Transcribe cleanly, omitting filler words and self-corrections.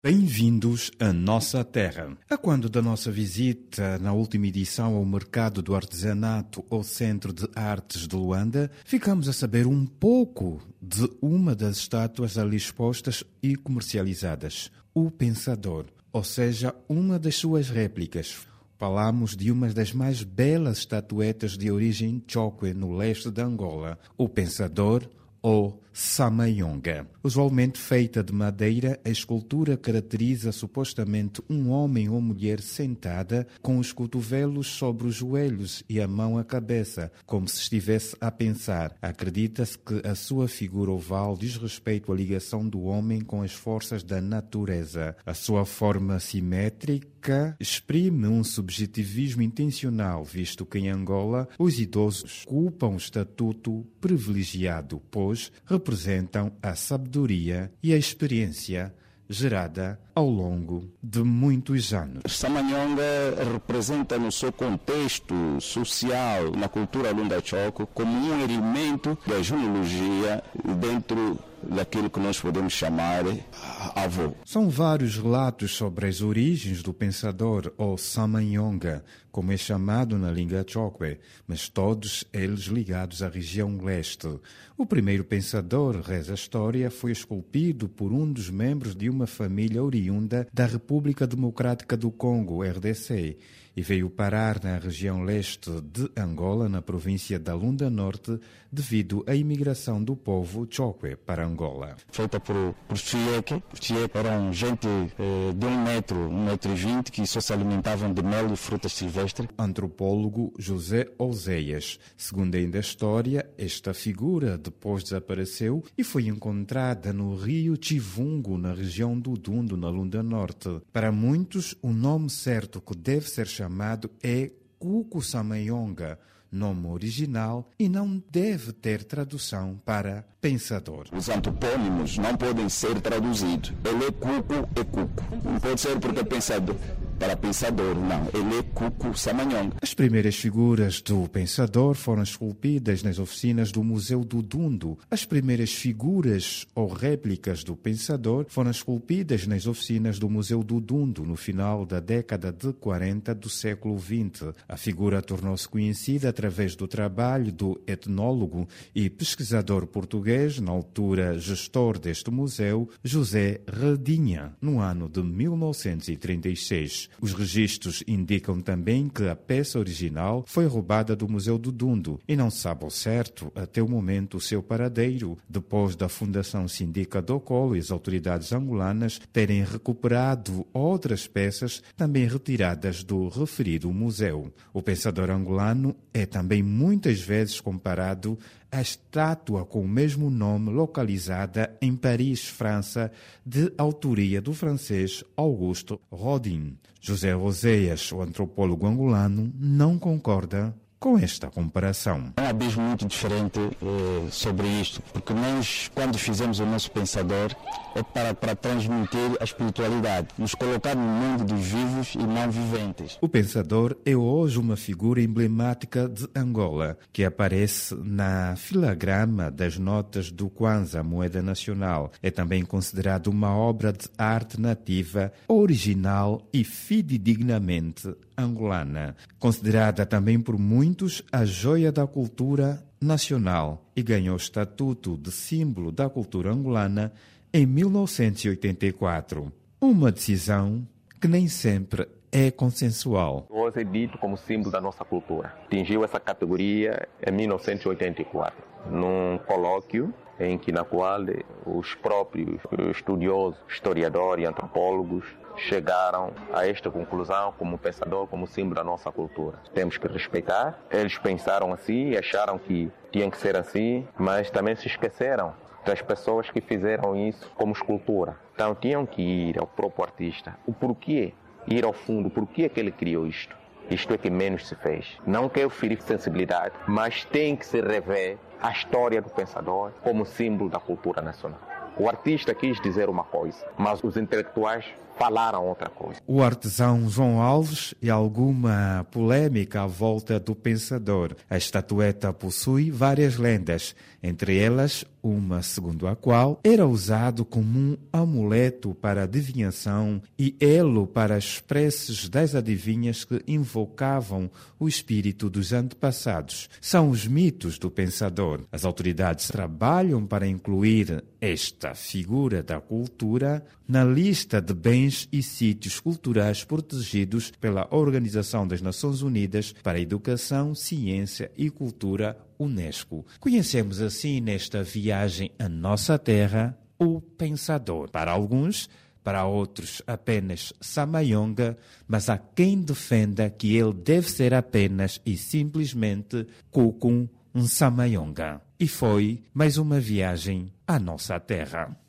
Bem-vindos à nossa terra. A quando da nossa visita na última edição ao Mercado do Artesanato ao Centro de Artes de Luanda, ficamos a saber um pouco de uma das estátuas ali expostas e comercializadas, o Pensador, ou seja, uma das suas réplicas. Falamos de uma das mais belas estatuetas de origem Chokwe no leste de Angola, o Pensador ou Samayonga. Usualmente feita de madeira, a escultura caracteriza supostamente um homem ou mulher sentada com os cotovelos sobre os joelhos e a mão à cabeça, como se estivesse a pensar. Acredita-se que a sua figura oval diz respeito à ligação do homem com as forças da natureza. A sua forma simétrica exprime um subjetivismo intencional, visto que em Angola os idosos ocupam o estatuto privilegiado, pois representam a sabedoria e a experiência gerada ao longo de muitos anos. Samayonga representa no seu contexto social, na cultura lunda-choco, como um elemento da genealogia dentro daquilo que nós podemos chamar avô. São vários relatos sobre as origens do Pensador, ou Samayonga, como é chamado na língua Chokwe, mas todos eles ligados à região leste. O primeiro Pensador, reza a história, foi esculpido por um dos membros de uma família oriunda da República Democrática do Congo, RDC, e veio parar na região leste de Angola, na província da Lunda Norte, devido à imigração do povo Chokwe para Angola. Feita por Chieke. Chieke eram gente de 1,20 m, que só se alimentavam de mel e frutas silvestres. Antropólogo José Oseias. Segundo ainda a história, esta figura depois desapareceu e foi encontrada no rio Chivungo, na região do Dundo, na Lunda Norte. Para muitos, o nome certo que deve ser chamado é Cuco Samayonga, nome original, e não deve ter tradução para pensador. Os antropônimos não podem ser traduzidos. Ele é Cuco. Não pode ser porque é pensador. Para pensador, não. Ele é Cuco Samayonga. As primeiras figuras do Pensador foram esculpidas nas oficinas do Museu do Dundo. As primeiras figuras ou réplicas do Pensador foram esculpidas nas oficinas do Museu do Dundo no final da década de 40 do século XX. A figura tornou-se conhecida através do trabalho do etnólogo e pesquisador português, na altura gestor deste museu, José Redinha, no ano de 1936. Os registros indicam também que a peça original foi roubada do Museu do Dundo e não se sabe ao certo, até o momento, o seu paradeiro, depois da Fundação Sindica do Colo e as autoridades angolanas terem recuperado outras peças também retiradas do referido museu. O pensador angolano é também muitas vezes comparado à estátua com o mesmo nome localizada em Paris, França, de autoria do francês Auguste Rodin. José Oseias, o antropólogo angolano, não concorda com esta comparação. É um abismo muito diferente sobre isto, porque nós, quando fizemos o nosso pensador, é para transmitir a espiritualidade, nos colocar no mundo dos vivos e não viventes. O Pensador é hoje uma figura emblemática de Angola, que aparece na filagrama das notas do Kwanza, a moeda nacional. É também considerado uma obra de arte nativa, original e fidedignamente angolana, considerada também por muitos a joia da cultura nacional, e ganhou o estatuto de símbolo da cultura angolana em 1984. Uma decisão que nem sempre é consensual. Hoje é dito como símbolo da nossa cultura. Atingiu essa categoria em 1984, num colóquio na qual os próprios estudiosos, historiadores e antropólogos chegaram a esta conclusão como pensador, como símbolo da nossa cultura. Temos que respeitar. Eles pensaram assim, acharam que tinha que ser assim, mas também se esqueceram das pessoas que fizeram isso como escultura. Então tinham que ir ao próprio artista. O porquê? Ir ao fundo, porquê que ele criou isto? Isto é que menos se fez. Não quero ferir sensibilidade, mas tem que se rever a história do pensador como símbolo da cultura nacional. O artista quis dizer uma coisa, mas os intelectuais falaram outra coisa. O artesão João Alves e alguma polêmica à volta do pensador. A estatueta possui várias lendas, entre elas uma segundo a qual era usado como um amuleto para adivinhação e elo para as preces das adivinhas que invocavam o espírito dos antepassados. São os mitos do pensador. As autoridades trabalham para incluir esta figura da cultura na lista de bens e sítios culturais protegidos pela Organização das Nações Unidas para a Educação, Ciência e Cultura, UNESCO. Conhecemos assim, nesta viagem à nossa terra, o pensador. Para alguns, para outros apenas Samayonga, mas há quem defenda que ele deve ser apenas e simplesmente Kukum Samayonga. E foi mais uma viagem à nossa terra.